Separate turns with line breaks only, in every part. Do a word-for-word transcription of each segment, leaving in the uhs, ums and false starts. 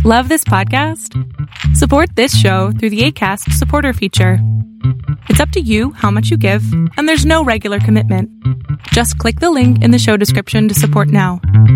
Love this podcast? Support this show through the Acast supporter feature. It's up to you how much you give, and there's no regular commitment. Just click the link in the show description to support now.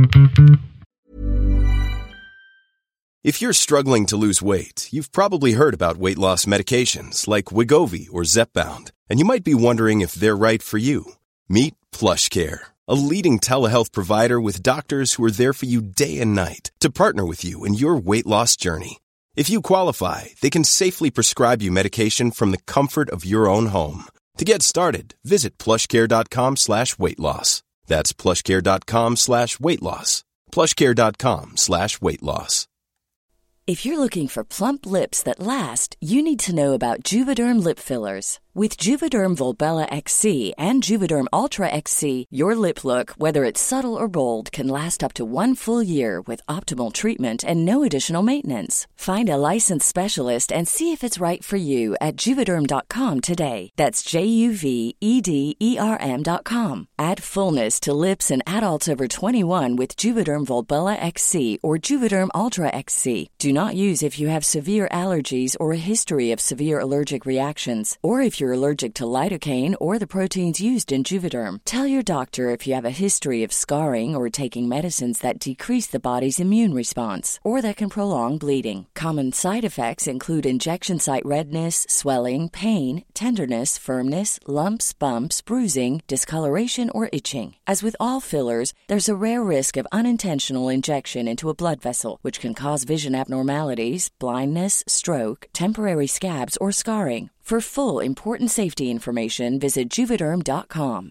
If you're struggling to lose weight, you've probably heard about weight loss medications like Wegovy or Zepbound, and you might be wondering if they're right for you. Meet PlushCare, a leading telehealth provider with doctors who are there for you day and night to partner with you in your weight loss journey. If you qualify, they can safely prescribe you medication from the comfort of your own home. To get started, visit plushcare.com slash weight loss. That's plushcare.com slash weight loss. plushcare.com slash weight loss.
If you're looking for plump lips that last, you need to know about Juvederm lip fillers. With Juvederm Volbella X C and Juvederm Ultra X C, your lip look, whether it's subtle or bold, can last up to one full year with optimal treatment and no additional maintenance. Find a licensed specialist and see if it's right for you at Juvederm dot com today. That's J U V E D E R M dot com. Add fullness to lips in adults over twenty-one with Juvederm Volbella X C or Juvederm Ultra X C. Do not use if you have severe allergies or a history of severe allergic reactions, or if you're allergic to lidocaine or the proteins used in Juvederm. Tell your doctor if you have a history of scarring or taking medicines that decrease the body's immune response or that can prolong bleeding. Common side effects include injection site redness, swelling, pain, tenderness, firmness, lumps, bumps, bruising, discoloration, or itching. As with all fillers, there's a rare risk of unintentional injection into a blood vessel, which can cause vision abnormalities, blindness, stroke, temporary scabs, or scarring. For full, important safety information, visit Juvederm dot com.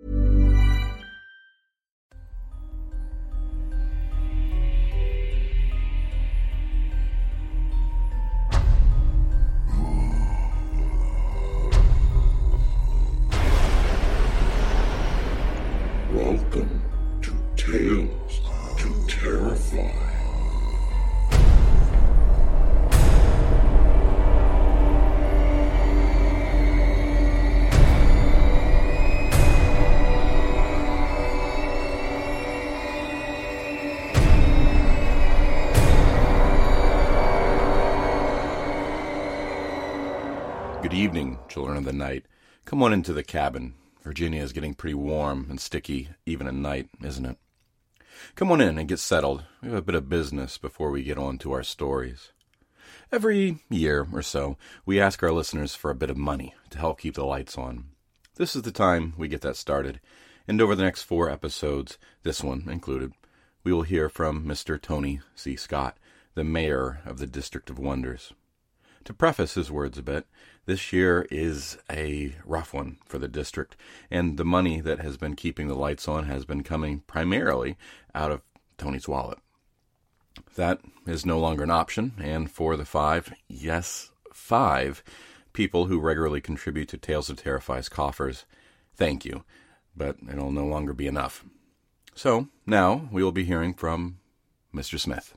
Welcome to Tales to Terrify.
Good evening, children of the night. Come on into the cabin. Virginia is getting pretty warm and sticky, even at night, isn't it? Come on in and get settled. We have a bit of business before we get on to our stories. Every year or so, we ask our listeners for a bit of money to help keep the lights on. This is the time we get that started, and over the next four episodes, this one included, we will hear from Mister Tony C. Scott, the mayor of the District of Wonders. To preface his words a bit, this year is a rough one for the district, and the money that has been keeping the lights on has been coming primarily out of Tony's wallet. That is no longer an option, and for the five, yes, five, people who regularly contribute to Tales of Terrify's coffers, thank you, but it'll no longer be enough. So, now we will be hearing from Mister Smith.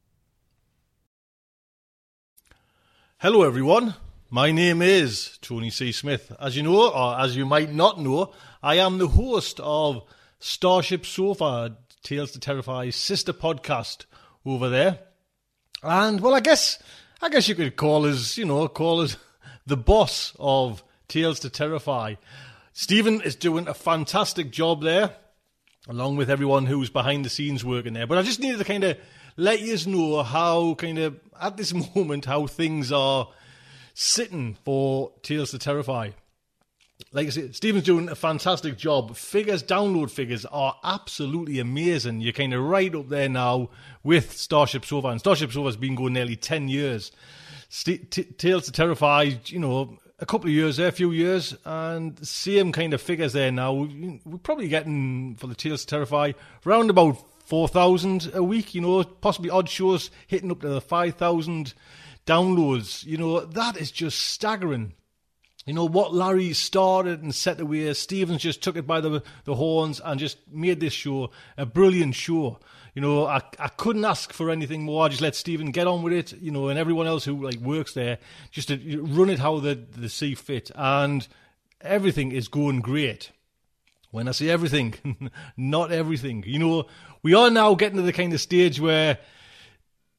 Hello everyone, my name is Tony C. Smith. As you know, or as you might not know, I am the host of Starship Sofa, Tales to Terrify's sister podcast over there. And, well, I guess I guess you could call us, you know, call us the boss of Tales to Terrify. Stephen is doing a fantastic job there, along with everyone who's behind the scenes working there. But I just needed to kind of let you know how, kind of, at this moment, how things are sitting for Tales to Terrify. Like I said, Stephen's doing a fantastic job. Figures, download figures are absolutely amazing. You're kind of right up there now with Starship Sofa. And Starship Sofa's been going nearly ten years. St- T- Tales to Terrify, you know, a couple of years there, a few years, and same kind of figures there now. We're probably getting, for the Tales to Terrify, around about four thousand a week, you know, possibly odd shows hitting up to the five thousand downloads. You know, that is just staggering. You know, what Larry started and set away, Stevens just took it by the the horns and just made this show a brilliant show. You know, I I couldn't ask for anything more. I just let Stephen get on with it, you know, and everyone else who, like, works there, just to run it how they, they see fit. And everything is going great. When I say everything, not everything. You know, we are now getting to the kind of stage where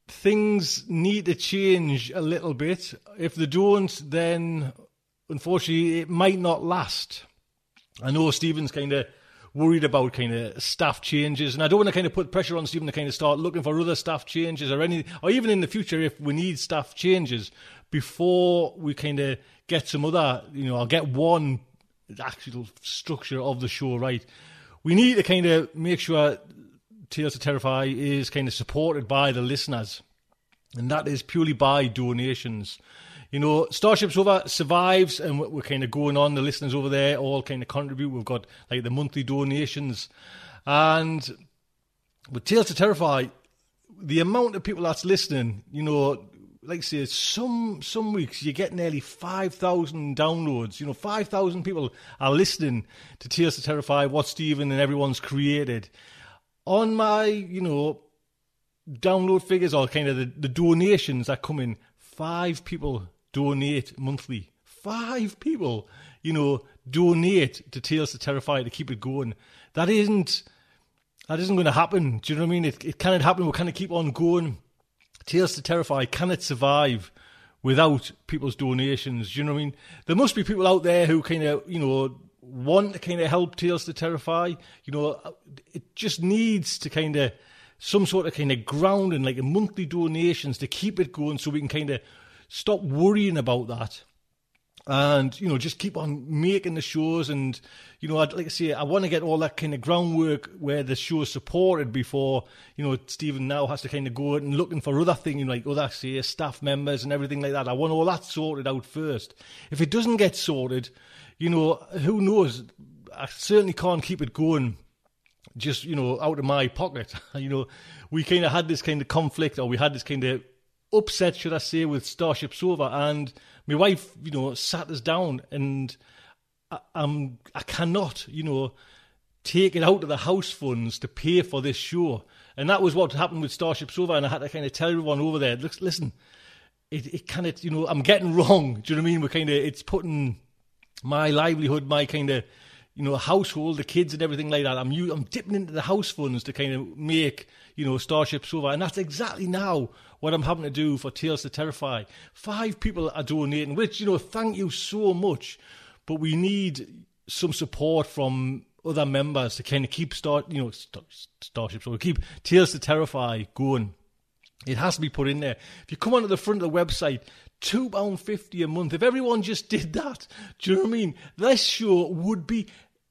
things need to change a little bit. If they don't, then unfortunately it might not last. I know Stephen's kind of worried about kind of staff changes, and I don't want to kind of put pressure on Stephen to kind of start looking for other staff changes or any, or even in the future if we need staff changes before we kind of get some other, you know, or get one actual structure of the show right. We need to kind of make sure Tales to Terrify is kind of supported by the listeners, and that is purely by donations. You know, Starship Sofa survives, and we're kind of going on. The listeners over there all kind of contribute. We've got like the monthly donations, and with Tales to Terrify, the amount of people that's listening, you know, like I say, some some weeks you get nearly five thousand downloads. You know, five thousand people are listening to Tales to Terrify, what Stephen and everyone's created. On my, you know, download figures or kind of the, the donations that come in, five people donate monthly. Five people, you know, donate to Tales to Terrify to keep it going. That isn't, that isn't going to happen. Do you know what I mean? It, it cannot happen. We'll kind of keep on going. Tales to Terrify cannot survive without people's donations. Do you know what I mean? There must be people out there who kind of, you know, want to kind of help Tales to Terrify. You know, it just needs to kind of, some sort of kind of grounding, like a monthly donations to keep it going so we can kind of stop worrying about that. And, you know, just keep on making the shows. And, you know, I'd, like I say, I want to get all that kind of groundwork where the show is supported before, you know, Stephen now has to kind of go out and looking for other things, you know, like other, say, staff members and everything like that. I want all that sorted out first. If it doesn't get sorted, you know, who knows? I certainly can't keep it going just, you know, out of my pocket. You know, we kind of had this kind of conflict, or we had this kind of upset, should I say, with Starship Sofa, and my wife, you know, sat us down, and I, I'm, I cannot, you know, take it out of the house funds to pay for this show. And that was what happened with Starship Sofa, and I had to kind of tell everyone over there, listen, it, it kind of, you know, I'm getting wrong. Do you know what I mean? We're kind of, it's putting my livelihood, my kind of, you know, household, the kids and everything like that. I'm I'm dipping into the house funds to kind of make, you know, Starship Sofa. And that's exactly now what I'm having to do for Tales to Terrify. Five people are donating, which, you know, thank you so much. But we need some support from other members to kind of keep, start, you know, Starship Sofa, keep Tales to Terrify going. It has to be put in there. If you come onto the front of the website, two pounds fifty a month. If everyone just did that, do you know what I mean? This show would be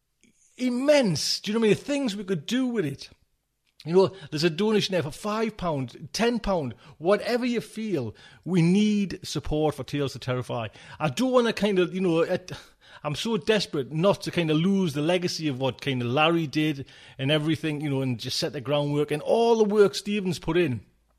immense. Do you know what I mean? The things we could do with it. You know, there's a donation there for five pounds, ten pounds, whatever you feel. We need support for Tales to Terrify. I don't want to kind of, you know, it, I'm so desperate not to kind of lose the legacy of what kind of Larry did and everything, you know, and just set the groundwork and all the work Stephen's put in.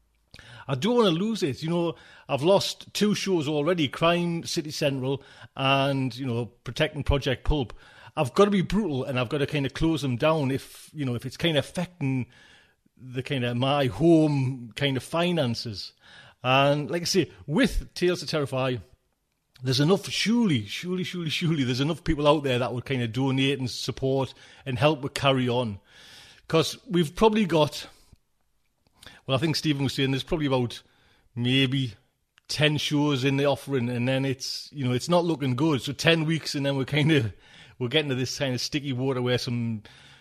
I don't want to lose it. You know, I've lost two shows already, Crime City Central and, you know, Protecting Project Pulp. I've got to be brutal, and I've got to kind of close them down if, you know, if it's kind of affecting the kind of my home kind of finances. And like I say, with Tales to Terrify, there's enough, surely, surely, surely, surely, there's enough people out there that would kind of donate and support and help with carry on. Because we've probably got, well, I think Stephen was saying there's probably about maybe ten shows in the offering, and then it's, you know, it's not looking good. So ten weeks, and then we're kind of, we're getting to this kind of sticky water where some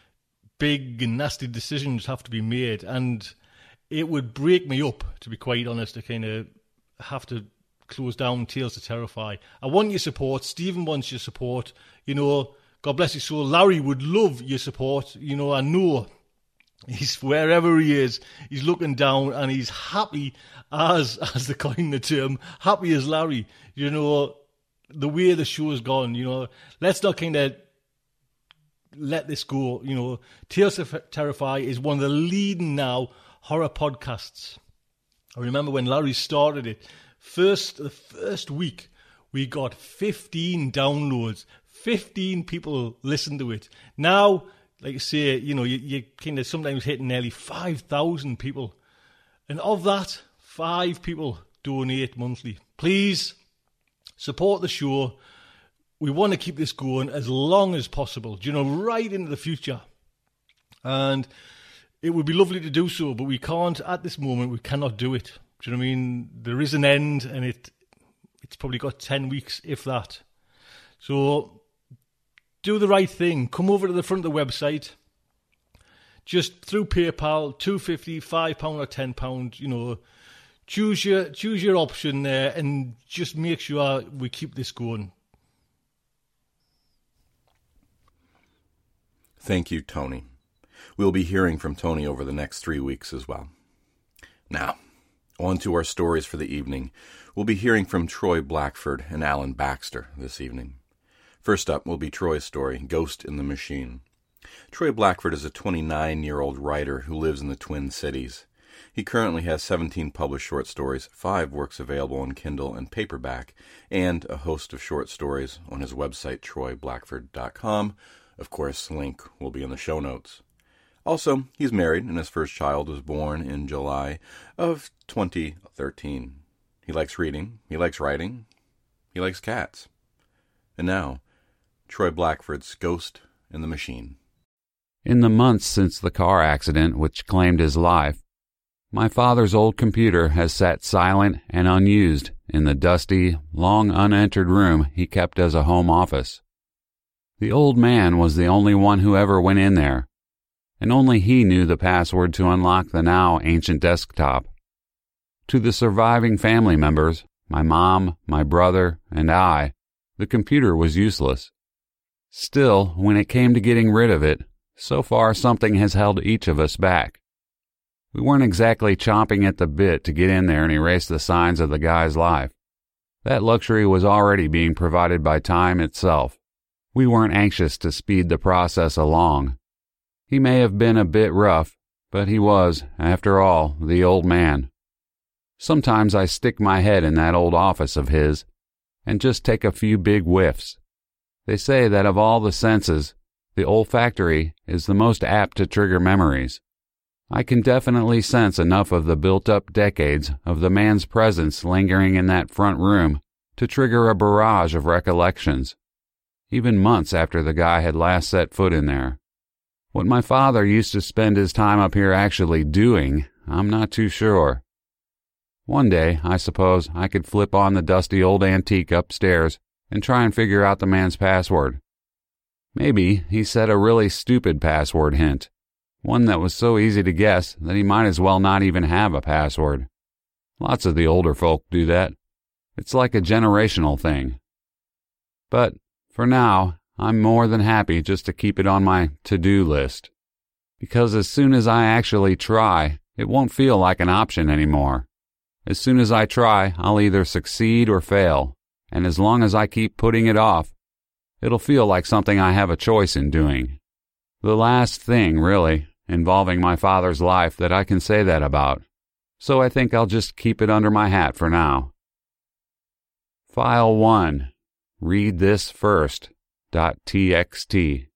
big and nasty decisions have to be made. And it would break me up, to be quite honest, to kind of have to close down Tales to Terrify. I want your support. Stephen wants your support. You know, God bless his soul. Larry would love your support. You know, I know he's wherever he is, he's looking down and he's happy as, as the coin the term, happy as Larry. You know, the way the show's gone, you know, let's not kind of let this go. You know, Tales to Terrify is one of the leading now horror podcasts. I remember when Larry started it, first the first week we got fifteen downloads, fifteen people listened to it. Now, like you say, you know, you, you kind of sometimes hitting nearly five thousand people, and of that, five people donate monthly. Please support the show. We want to keep this going as long as possible, you know, right into the future. And it would be lovely to do so, but we can't, at this moment, we cannot do it. Do you know what I mean? There is an end, and it it's probably got ten weeks, if that. So do the right thing. Come over to the front of the website. Just through PayPal, two pounds fifty, five pounds or ten pounds, you know. Choose your, choose your option there, and just make sure we keep this going.
Thank you, Tony. We'll be hearing from Tony over the next three weeks as well. Now, on to our stories for the evening. We'll be hearing from Troy Blackford and Alan Baxter this evening. First up will be Troy's story, Ghost in the Machine. Troy Blackford is a twenty-nine-year-old writer who lives in the Twin Cities. He currently has seventeen published short stories, five works available on Kindle and paperback, and a host of short stories on his website, troy blackford dot com. Of course, link will be in the show notes. Also, he's married, and his first child was born in July of twenty thirteen. He likes reading, he likes writing, he likes cats. And now, Troy Blackford's Ghost in the Machine.
In the months since the car accident which claimed his life, my father's old computer has sat silent and unused in the dusty, long unentered room he kept as a home office. The old man was the only one who ever went in there, and only he knew the password to unlock the now ancient desktop. To the surviving family members, my mom, my brother, and I, the computer was useless. Still, when it came to getting rid of it, so far something has held each of us back. We weren't exactly chomping at the bit to get in there and erase the signs of the guy's life. That luxury was already being provided by time itself. We weren't anxious to speed the process along. He may have been a bit rough, but he was, after all, the old man. Sometimes I stick my head in that old office of his and just take a few big whiffs. They say that of all the senses, the olfactory is the most apt to trigger memories. I can definitely sense enough of the built-up decades of the man's presence lingering in that front room to trigger a barrage of recollections, even months after the guy had last set foot in there. What my father used to spend his time up here actually doing, I'm not too sure. One day, I suppose, I could flip on the dusty old antique upstairs and try and figure out the man's password. Maybe he set a really stupid password hint, one that was so easy to guess that he might as well not even have a password. Lots of the older folk do that. It's like a generational thing. But, for now, I'm more than happy just to keep it on my to-do list. Because as soon as I actually try, it won't feel like an option anymore. As soon as I try, I'll either succeed or fail, and as long as I keep putting it off, it'll feel like something I have a choice in doing. The last thing, really, involving my father's life that I can say that about, so I think I'll just keep it under my hat for now. File one. Read this first. .txt.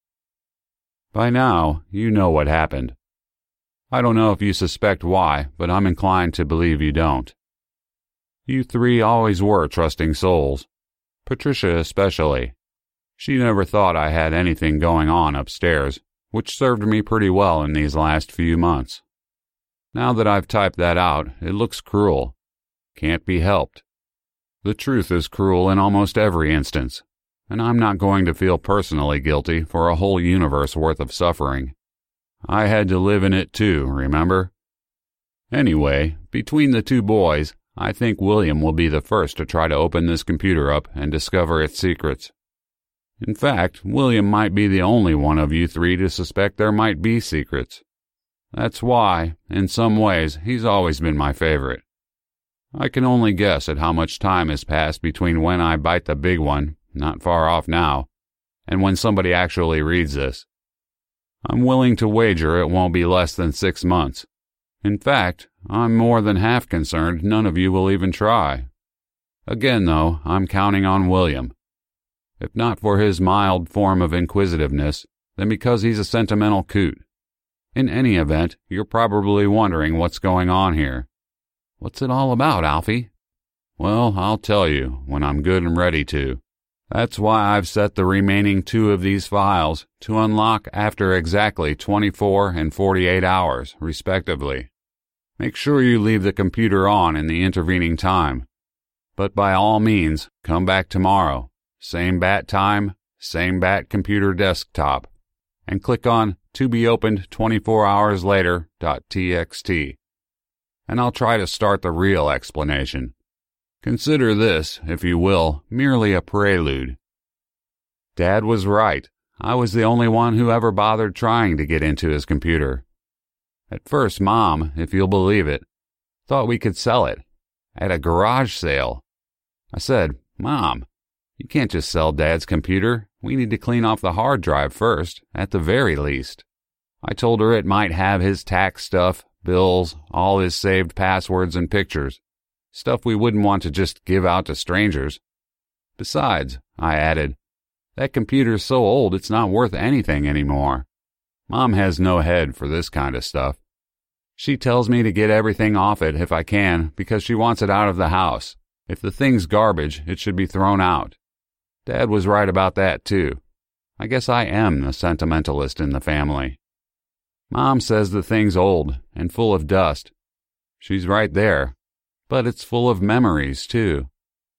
By now, you know what happened. I don't know if you suspect why, but I'm inclined to believe you don't. You three always were trusting souls. Patricia especially. She never thought I had anything going on upstairs, which served me pretty well in these last few months. Now that I've typed that out, it looks cruel. Can't be helped. The truth is cruel in almost every instance, and I'm not going to feel personally guilty for a whole universe worth of suffering. I had to live in it too, remember? Anyway, between the two boys, I think William will be the first to try to open this computer up and discover its secrets. In fact, William might be the only one of you three to suspect there might be secrets. That's why, in some ways, he's always been my favorite. I can only guess at how much time has passed between when I bite the big one, not far off now, and when somebody actually reads this. I'm willing to wager it won't be less than six months. In fact, I'm more than half concerned none of you will even try. Again, though, I'm counting on William. If not for his mild form of inquisitiveness, then because he's a sentimental coot. In any event, you're probably wondering what's going on here. What's it all about, Alfie? Well, I'll tell you when I'm good and ready to. That's why I've set the remaining two of these files to unlock after exactly twenty-four and forty-eight hours, respectively. Make sure you leave the computer on in the intervening time. But by all means, come back tomorrow. Same bat time, same bat computer desktop. And click on to be opened twenty-four hours later dot t x t. And I'll try to start the real explanation. Consider this, if you will, merely a prelude. Dad was right. I was the only one who ever bothered trying to get into his computer. At first, Mom, if you'll believe it, thought we could sell it at a garage sale. I said, Mom, you can't just sell Dad's computer. We need to clean off the hard drive first, at the very least. I told her it might have his tax stuff, bills, all his saved passwords and pictures. Stuff we wouldn't want to just give out to strangers. Besides, I added, that computer's so old it's not worth anything anymore. Mom has no head for this kind of stuff. She tells me to get everything off it if I can because she wants it out of the house. If the thing's garbage, it should be thrown out. Dad was right about that, too. I guess I am the sentimentalist in the family. Mom says the thing's old and full of dust. She's right there, but it's full of memories, too.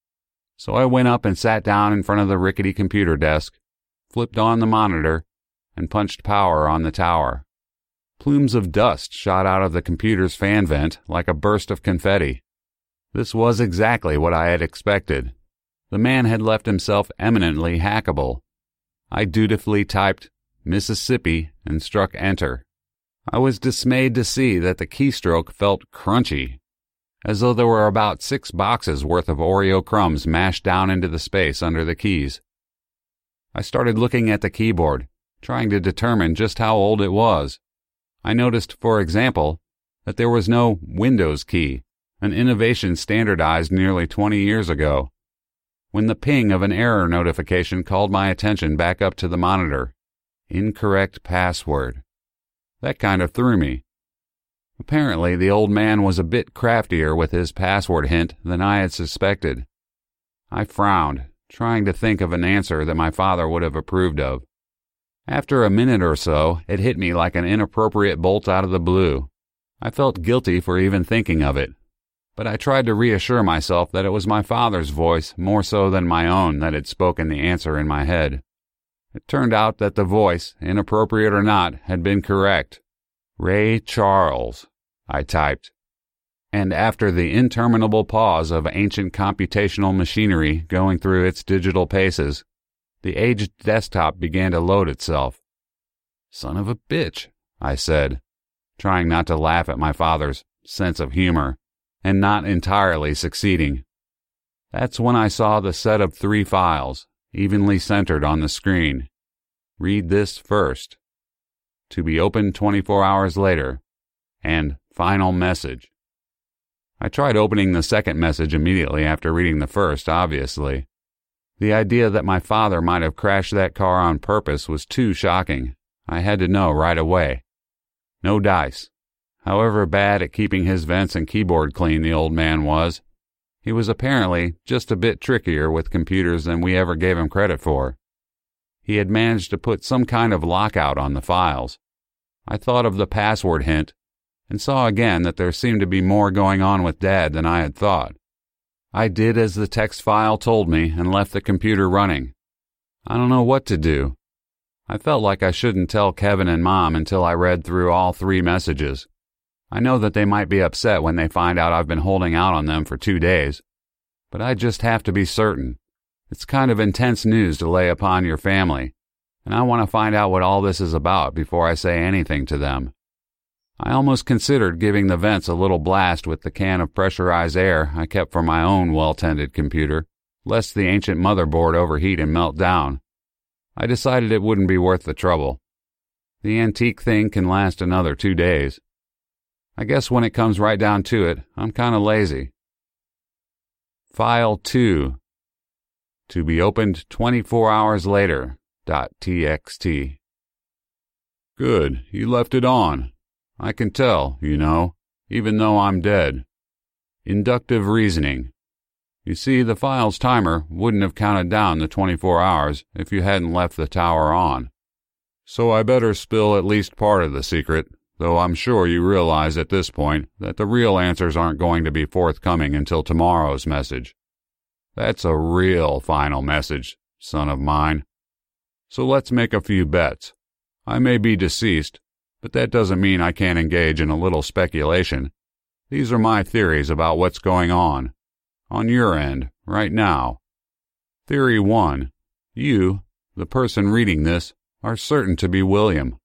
So I went up and sat down in front of the rickety computer desk, flipped on the monitor, and punched power on the tower. Plumes of dust shot out of the computer's fan vent like a burst of confetti. This was exactly what I had expected. The man had left himself eminently hackable. I dutifully typed Mississippi and struck enter. I was dismayed to see that the keystroke felt crunchy, as though there were about six boxes worth of Oreo crumbs mashed down into the space under the keys. I started looking at the keyboard, trying to determine just how old it was. I noticed, for example, that there was no Windows key, an innovation standardized nearly twenty years ago. When the ping of an error notification called my attention back up to the monitor, incorrect password. That kind of threw me. Apparently, the old man was a bit craftier with his password hint than I had suspected. I frowned, trying to think of an answer that my father would have approved of. After a minute or so, it hit me like an inappropriate bolt out of the blue. I felt guilty for even thinking of it, but I tried to reassure myself that it was my father's voice more so than my own that had spoken the answer in my head. It turned out that the voice, inappropriate or not, had been correct. Ray Charles, I typed. And after the interminable pause of ancient computational machinery going through its digital paces, the aged desktop began to load itself. Son of a bitch, I said, trying not to laugh at my father's sense of humor, and not entirely succeeding. That's when I saw the set of three files, evenly centered on the screen. Read this first. To be opened twenty-four hours later. And final message. I tried opening the second message immediately after reading the first, obviously. The idea that my father might have crashed that car on purpose was too shocking. I had to know right away. No dice. However bad at keeping his vents and keyboard clean the old man was, he was apparently just a bit trickier with computers than we ever gave him credit for. He had managed to put some kind of lockout on the files. I thought of the password hint, and saw again that there seemed to be more going on with Dad than I had thought. I did as the text file told me and left the computer running. I don't know what to do. I felt like I shouldn't tell Kevin and Mom until I read through all three messages. I know that they might be upset when they find out I've been holding out on them for two days, but I just have to be certain. It's kind of intense news to lay upon your family, and I want to find out what all this is about before I say anything to them. I almost considered giving the vents a little blast with the can of pressurized air I kept for my own well-tended computer, lest the ancient motherboard overheat and melt down. I decided it wouldn't be worth the trouble. The antique thing can last another two days. I guess when it comes right down to it, I'm kind of lazy. File two. To be opened twenty-four hours later. .txt. Good, you left it on. I can tell, you know, even though I'm dead. Inductive reasoning. You see, the file's timer wouldn't have counted down the twenty-four hours if you hadn't left the tower on. So I better spill at least part of the secret, though I'm sure you realize at this point that the real answers aren't going to be forthcoming until tomorrow's message. That's a real final message, son of mine. So let's make a few bets. I may be deceased, but that doesn't mean I can't engage in a little speculation. These are my theories about what's going on, on your end, right now. Theory one. You, the person reading this, are certain to be William.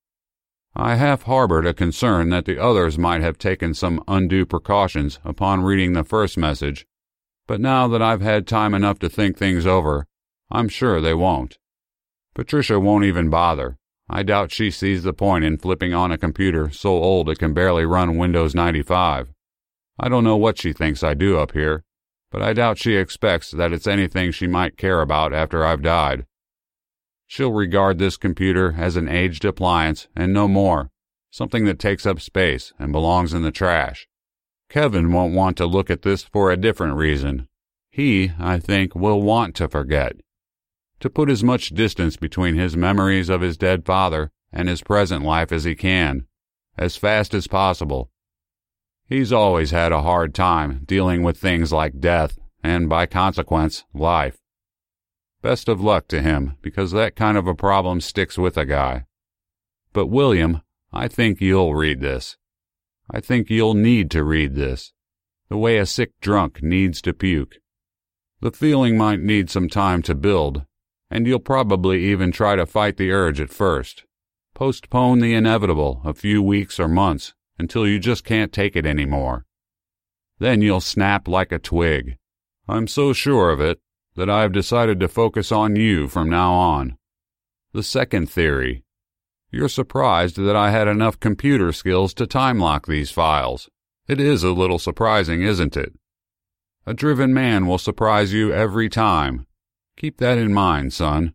I half harbored a concern that the others might have taken some undue precautions upon reading the first message, but now that I've had time enough to think things over, I'm sure they won't. Patricia won't even bother. I doubt she sees the point in flipping on a computer so old it can barely run Windows ninety-five. I don't know what she thinks I do up here, but I doubt she expects that it's anything she might care about after I've died. She'll regard this computer as an aged appliance and no more, something that takes up space and belongs in the trash. Kevin won't want to look at this for a different reason. He, I think, will want to forget. To put as much distance between his memories of his dead father and his present life as he can, as fast as possible. He's always had a hard time dealing with things like death and, by consequence, life. Best of luck to him, because that kind of a problem sticks with a guy. But William, I think you'll read this. I think you'll need to read this, the way a sick drunk needs to puke. The feeling might need some time to build, and you'll probably even try to fight the urge at first. Postpone the inevitable a few weeks or months until you just can't take it anymore. Then you'll snap like a twig. I'm so sure of it that I've decided to focus on you from now on. The second theory. You're surprised that I had enough computer skills to time-lock these files. It is a little surprising, isn't it? A driven man will surprise you every time. Keep that in mind, son.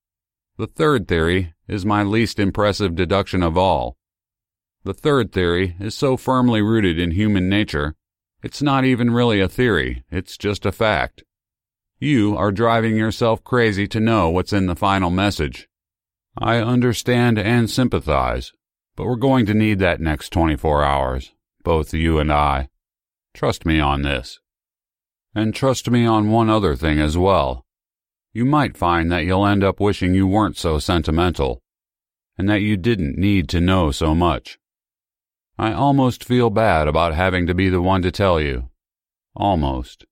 The third theory is my least impressive deduction of all. The third theory is so firmly rooted in human nature, it's not even really a theory, it's just a fact. You are driving yourself crazy to know what's in the final message. I understand and sympathize, but we're going to need that next twenty-four hours, both you and I. Trust me on this. And trust me on one other thing as well. You might find that you'll end up wishing you weren't so sentimental, and that you didn't need to know so much. I almost feel bad about having to be the one to tell you. Almost.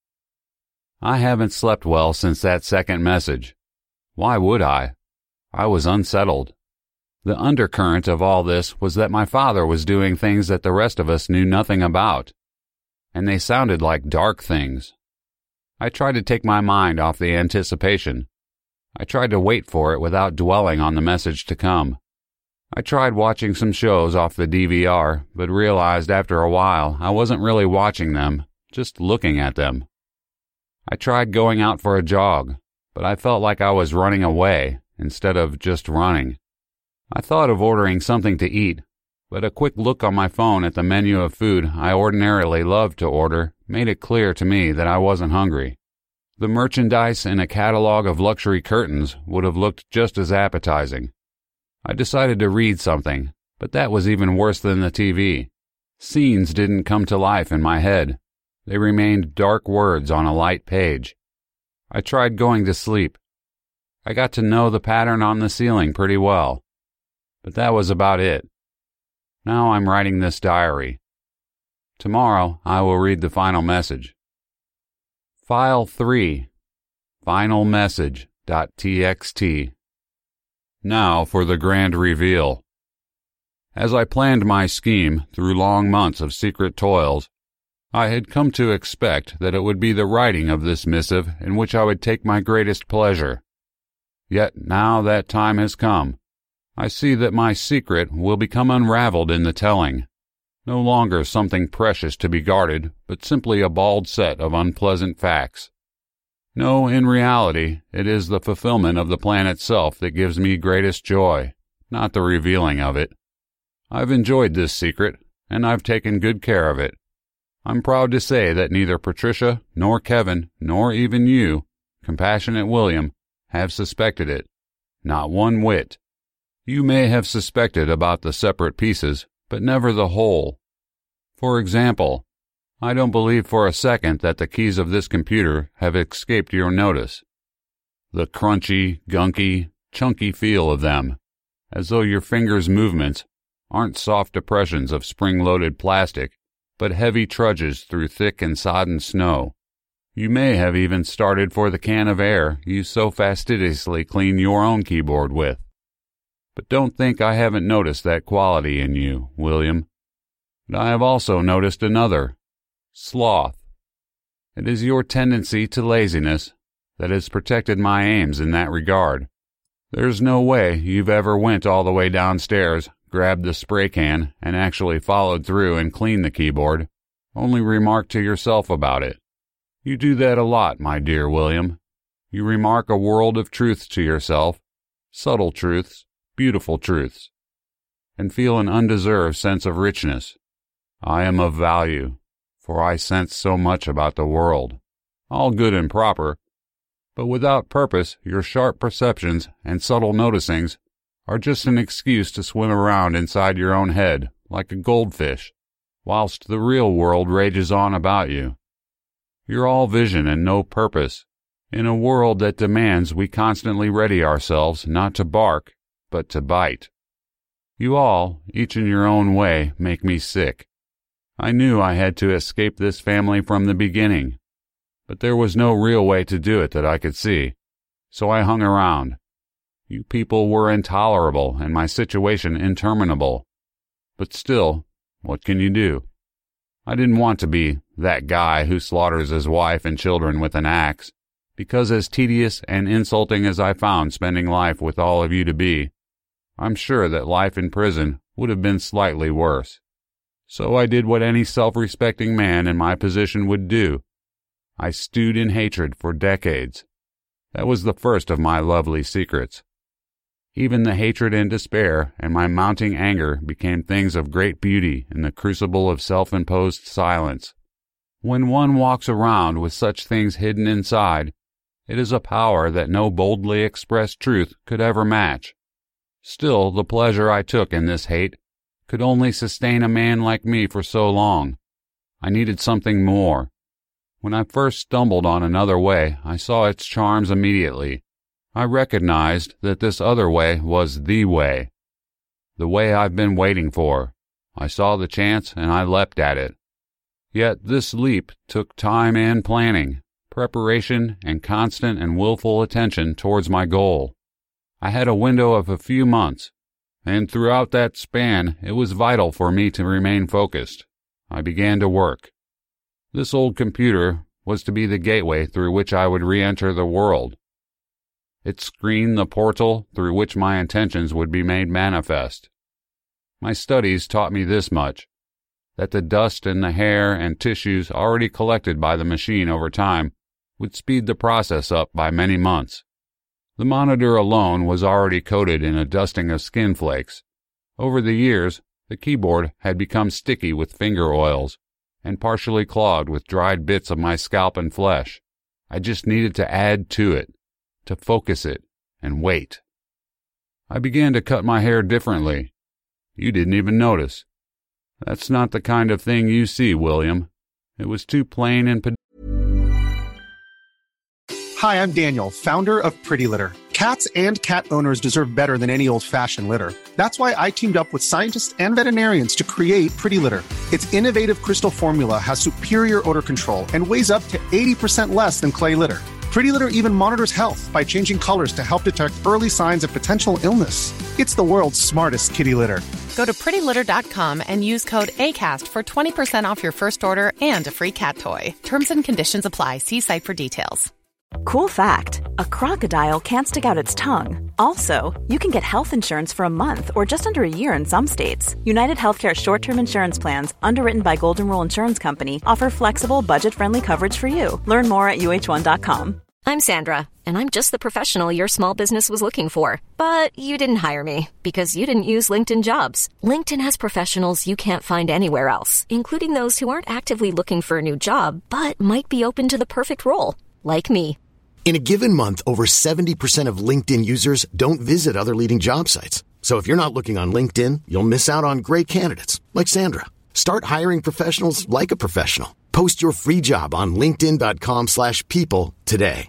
I haven't slept well since that second message. Why would I? I was unsettled. The undercurrent of all this was that my father was doing things that the rest of us knew nothing about, and they sounded like dark things. I tried to take my mind off the anticipation. I tried to wait for it without dwelling on the message to come. I tried watching some shows off the D V R, but realized after a while I wasn't really watching them, just looking at them. I tried going out for a jog, but I felt like I was running away instead of just running. I thought of ordering something to eat, but a quick look on my phone at the menu of food I ordinarily love to order made it clear to me that I wasn't hungry. The merchandise in a catalog of luxury curtains would have looked just as appetizing. I decided to read something, but that was even worse than the T V. Scenes didn't come to life in my head. They remained dark words on a light page. I tried going to sleep. I got to know the pattern on the ceiling pretty well, but that was about it. Now I'm writing this diary. Tomorrow I will read the final message. File three, final message dot t x t. Now for the grand reveal. As I planned my scheme through long months of secret toils, I had come to expect that it would be the writing of this missive in which I would take my greatest pleasure. Yet now that time has come, I see that my secret will become unraveled in the telling, no longer something precious to be guarded, but simply a bald set of unpleasant facts. No, in reality, it is the fulfillment of the plan itself that gives me greatest joy, not the revealing of it. I've enjoyed this secret, and I've taken good care of it. I'm proud to say that neither Patricia, nor Kevin, nor even you, compassionate William, have suspected it. Not one whit. You may have suspected about the separate pieces, but never the whole. For example, I don't believe for a second that the keys of this computer have escaped your notice. The crunchy, gunky, chunky feel of them, as though your fingers' movements aren't soft depressions of spring-loaded plastic, but heavy trudges through thick and sodden snow. You may have even started for the can of air you so fastidiously clean your own keyboard with. But don't think I haven't noticed that quality in you, William. But I have also noticed another. Sloth. It is your tendency to laziness that has protected my aims in that regard. There's no way you've ever went all the way downstairs, grabbed the spray can, and actually followed through and cleaned the keyboard. Only remark to yourself about it. You do that a lot, my dear William. You remark a world of truths to yourself, subtle truths, beautiful truths, and feel an undeserved sense of richness. I am of value, for I sense so much about the world, all good and proper, but without purpose your sharp perceptions and subtle noticings are just an excuse to swim around inside your own head like a goldfish, whilst the real world rages on about you. You're all vision and no purpose, in a world that demands we constantly ready ourselves not to bark, but to bite. You all, each in your own way, make me sick. I knew I had to escape this family from the beginning, but there was no real way to do it that I could see, so I hung around. You people were intolerable and my situation interminable. But still, what can you do? I didn't want to be that guy who slaughters his wife and children with an axe, because as tedious and insulting as I found spending life with all of you to be, I'm sure that life in prison would have been slightly worse. So I did what any self-respecting man in my position would do. I stewed in hatred for decades. That was the first of my lovely secrets. Even the hatred and despair and my mounting anger became things of great beauty in the crucible of self-imposed silence. When one walks around with such things hidden inside, it is a power that no boldly expressed truth could ever match. Still, the pleasure I took in this hate could only sustain a man like me for so long. I needed something more. When I first stumbled on another way, I saw its charms immediately. I recognized that this other way was the way. The way I've been waiting for. I saw the chance and I leapt at it. Yet this leap took time and planning, preparation and constant and willful attention towards my goal. I had a window of a few months, and throughout that span it was vital for me to remain focused. I began to work. This old computer was to be the gateway through which I would re-enter the world. It screened the portal through which my intentions would be made manifest. My studies taught me this much, that the dust in the hair and tissues already collected by the machine over time would speed the process up by many months. The monitor alone was already coated in a dusting of skin flakes. Over the years, the keyboard had become sticky with finger oils and partially clogged with dried bits of my scalp and flesh. I just needed to add to it, to focus it, and wait. I began to cut my hair differently. You didn't even notice. That's not the kind of thing you see, William. It was too plain and ped-
Hi, I'm Daniel, founder of Pretty Litter. Cats and cat owners deserve better than any old-fashioned litter. That's why I teamed up with scientists and veterinarians to create Pretty Litter. Its innovative crystal formula has superior odor control and weighs up to eighty percent less than clay litter. Pretty Litter even monitors health by changing colors to help detect early signs of potential illness. It's the world's smartest kitty litter.
Go to pretty litter dot com and use code ACAST for twenty percent off your first order and a free cat toy. Terms and conditions apply. See site for details.
Cool fact, a crocodile can't stick out its tongue. Also, you can get health insurance for a month or just under a year in some states. United Healthcare short-term insurance plans, underwritten by Golden Rule Insurance Company, offer flexible, budget-friendly coverage for you. Learn more at U H one dot com.
I'm Sandra, and I'm just the professional your small business was looking for. But you didn't hire me because you didn't use LinkedIn Jobs. LinkedIn has professionals you can't find anywhere else, including those who aren't actively looking for a new job, but might be open to the perfect role, like me.
In a given month, over seventy percent of LinkedIn users don't visit other leading job sites. So if you're not looking on LinkedIn, you'll miss out on great candidates like Sandra. Start hiring professionals like a professional. Post your free job on linkedin.com slash people today.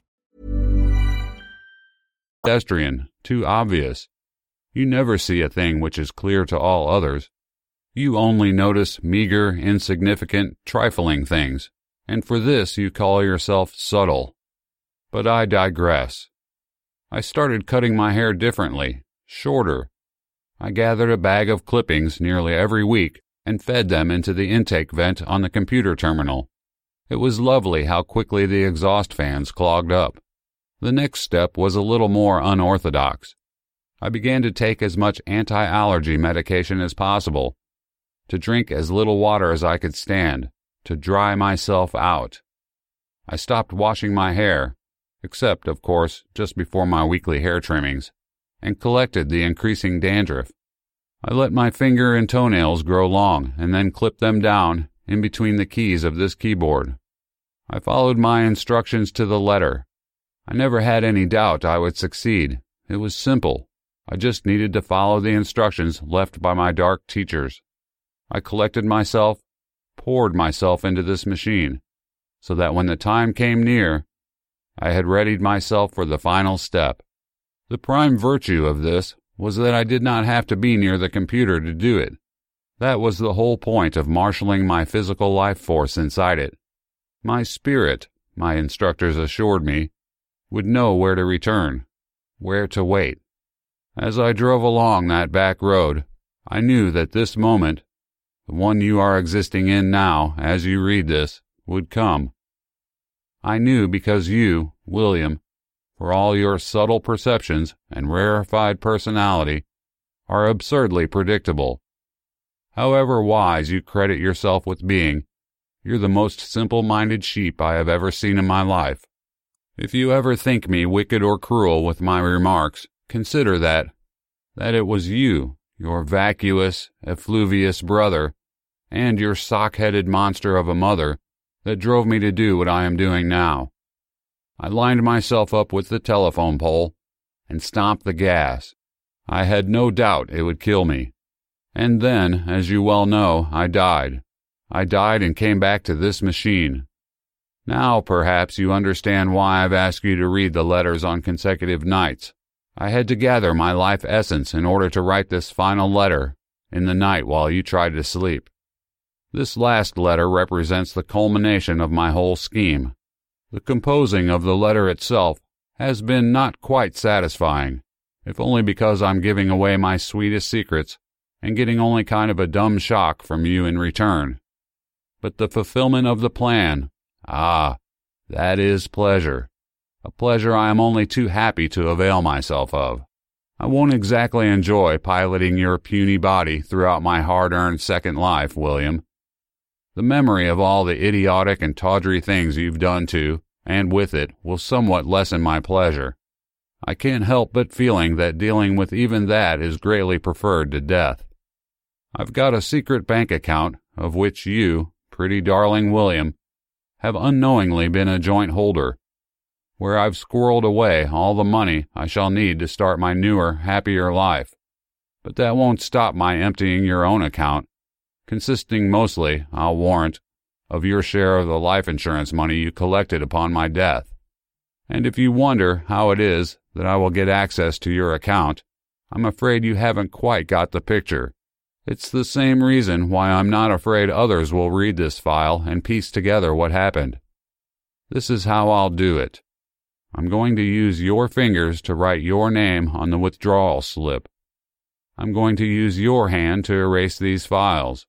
Pedestrian, too obvious. You never see a thing which is clear to all others. You only notice meager, insignificant, trifling things, and for this you call yourself subtle. But I digress. I started cutting my hair differently, shorter. I gathered a bag of clippings nearly every week and fed them into the intake vent on the computer terminal. It was lovely how quickly the exhaust fans clogged up. The next step was a little more unorthodox. I began to take as much anti-allergy medication as possible, to drink as little water as I could stand, to dry myself out. I stopped washing my hair, except, of course, just before my weekly hair trimmings, and collected the increasing dandruff. I let my finger and toenails grow long and then clipped them down in between the keys of this keyboard. I followed my instructions to the letter. I never had any doubt I would succeed. It was simple. I just needed to follow the instructions left by my dark teachers. I collected myself, poured myself into this machine, so that when the time came near, I had readied myself for the final step. The prime virtue of this was that I did not have to be near the computer to do it. That was the whole point of marshaling my physical life force inside it. My spirit, my instructors assured me, would know where to return, where to wait. As I drove along that back road, I knew that this moment, the one you are existing in now as you read this, would come. I knew because you, William, for all your subtle perceptions and rarefied personality, are absurdly predictable. However wise you credit yourself with being, you're the most simple-minded sheep I have ever seen in my life. If you ever think me wicked or cruel with my remarks, consider that, that it was you, your vacuous, effluvious brother, and your sock-headed monster of a mother that drove me to do what I am doing now. I lined myself up with the telephone pole and stomped the gas. I had no doubt it would kill me. And then, as you well know, I died. I died and came back to this machine. Now, perhaps, you understand why I've asked you to read the letters on consecutive nights. I had to gather my life essence in order to write this final letter in the night while you tried to sleep. This last letter represents the culmination of my whole scheme. The composing of the letter itself has been not quite satisfying, if only because I'm giving away my sweetest secrets and getting only kind of a dumb shock from you in return. But the fulfillment of the plan, ah, that is pleasure, a pleasure I am only too happy to avail myself of. I won't exactly enjoy piloting your puny body throughout my hard-earned second life, William. The memory of all the idiotic and tawdry things you've done to, and with it, will somewhat lessen my pleasure. I can't help but feeling that dealing with even that is greatly preferred to death. I've got a secret bank account, of which you, pretty darling William, have unknowingly been a joint holder, where I've squirreled away all the money I shall need to start my newer, happier life. But that won't stop my emptying your own account, consisting mostly, I'll warrant, of your share of the life insurance money you collected upon my death. And if you wonder how it is that I will get access to your account, I'm afraid you haven't quite got the picture. It's the same reason why I'm not afraid others will read this file and piece together what happened. This is how I'll do it. I'm going to use your fingers to write your name on the withdrawal slip. I'm going to use your hand to erase these files.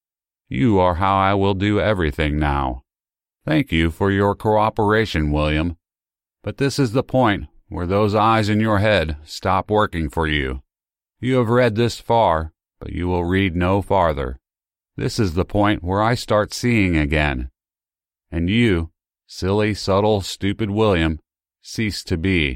You are how I will do everything now. Thank you for your cooperation, William. But this is the point where those eyes in your head stop working for you. You have read this far, but you will read no farther. This is the point where I start seeing again. And you, silly, subtle, stupid William, cease to be.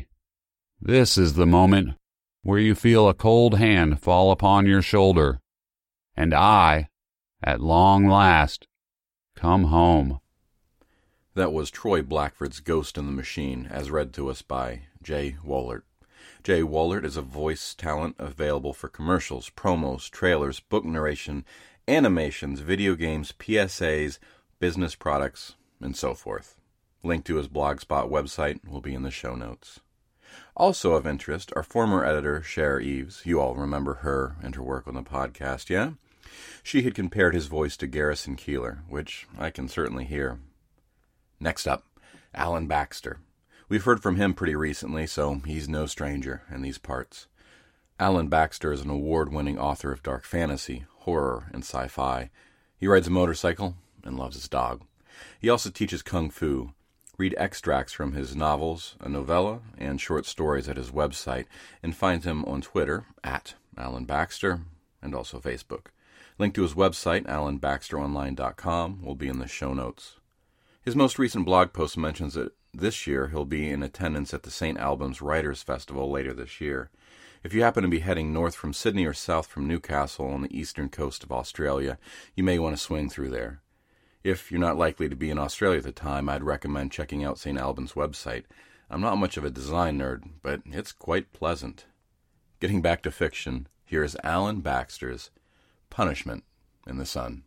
This is the moment where you feel a cold hand fall upon your shoulder, and I, at long last, come home.
That was Troy Blackford's Ghost in the Machine, as read to us by Jay Wohlert. Jay Wohlert is a voice talent available for commercials, promos, trailers, book narration, animations, video games, P S As, business products, and so forth. Link to his Blogspot website will be in the show notes. Also of interest are former editor Cher Eves. You all remember her and her work on the podcast, yeah? She had compared his voice to Garrison Keillor, which I can certainly hear. Next up, Alan Baxter. We've heard from him pretty recently, so he's no stranger in these parts. Alan Baxter is an award-winning author of dark fantasy, horror, and sci-fi. He rides a motorcycle and loves his dog. He also teaches kung fu. Read extracts from his novels, a novella, and short stories at his website, and find him on Twitter, at Alan Baxter, and also Facebook. Link to his website, alan baxter online dot com, will be in the show notes. His most recent blog post mentions that this year he'll be in attendance at the Saint Albans Writers' Festival later this year. If you happen to be heading north from Sydney or south from Newcastle on the eastern coast of Australia, you may want to swing through there. If you're not likely to be in Australia at the time, I'd recommend checking out Saint Albans' website. I'm not much of a design nerd, but it's quite pleasant. Getting back to fiction, here is Alan Baxter's Punishment in the Sun.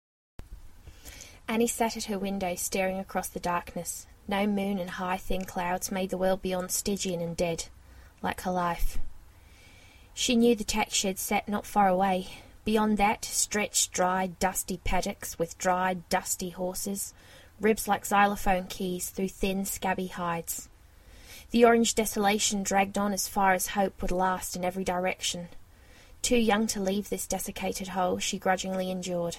Annie sat at her window, staring across the darkness. No moon and high, thin clouds made the world beyond Stygian and dead, like her life. She knew the tack shed sat not far away. Beyond that stretched dry, dusty paddocks with dry, dusty horses, ribs like xylophone keys through thin, scabby hides. The orange desolation dragged on as far as hope would last in every direction. Too young to leave this desiccated hole, she grudgingly endured.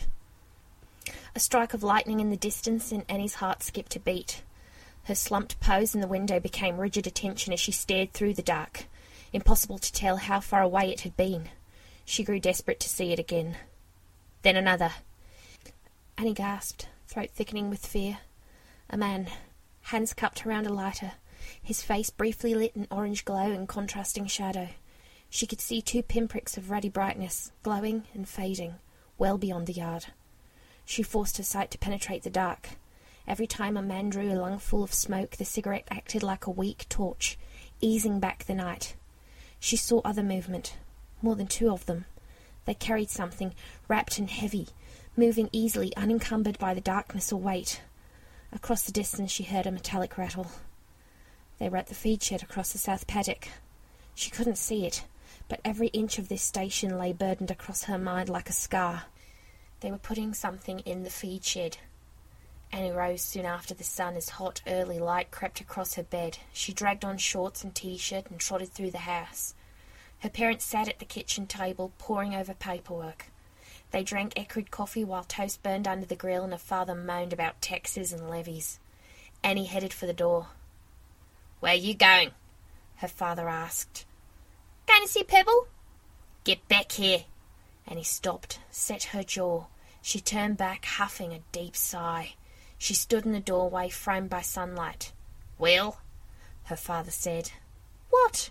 A strike of lightning in the distance, and Annie's heart skipped a beat. Her slumped pose in the window became rigid attention as she stared through the dark. Impossible to tell how far away it had been. She grew desperate to see it again. Then another. Annie gasped, throat thickening with fear. A man, hands cupped around a lighter, his face briefly lit in orange glow and contrasting shadow. She could see two pinpricks of ruddy brightness, glowing and fading, well beyond the yard. She forced her sight to penetrate the dark. Every time a man drew a lungful of smoke, the cigarette acted like a weak torch, easing back the night. She saw other movement. More than two of them. They carried something, wrapped and heavy, moving easily, unencumbered by the darkness or weight. Across the distance she heard a metallic rattle. They were at the feed shed across the south paddock. She couldn't see it, but every inch of this station lay burdened across her mind like a scar. They were putting something in the feed shed. Annie rose soon after the sun as hot, early light crept across her bed. She dragged on shorts and t-shirt and trotted through the house. Her parents sat at the kitchen table, poring over paperwork. They drank acrid coffee while toast burned under the grill and her father moaned about taxes and levies. Annie headed for the door. "Where are you going?" her father asked. "Going to see Pebble?" "Get back here." Annie stopped, set her jaw. She turned back, huffing a deep sigh. She stood in the doorway, framed by sunlight. "Well?" her father said. "What?"